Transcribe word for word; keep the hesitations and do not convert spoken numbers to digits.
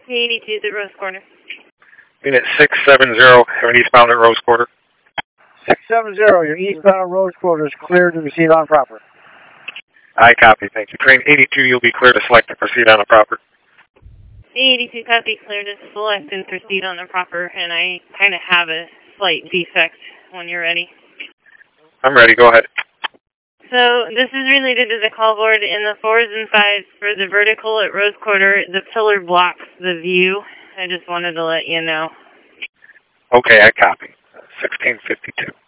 eighty-two at Rose Quarter. Unit six seven zero, having eastbound at Rose Quarter. six seven zero, your eastbound Rose Quarter is clear to proceed on proper. I copy, thank you. Train eighty-two, you'll be clear to select to proceed on a proper. eighty-two copy, clear to select and proceed on the proper, and I kind of have a slight defect when you're ready. I'm ready, go ahead. So this is related to the call board. In the fours and fives for the vertical at Rose Quarter, the pillar blocks the view. I just wanted to let you know. Okay, I copy. sixteen fifty-two.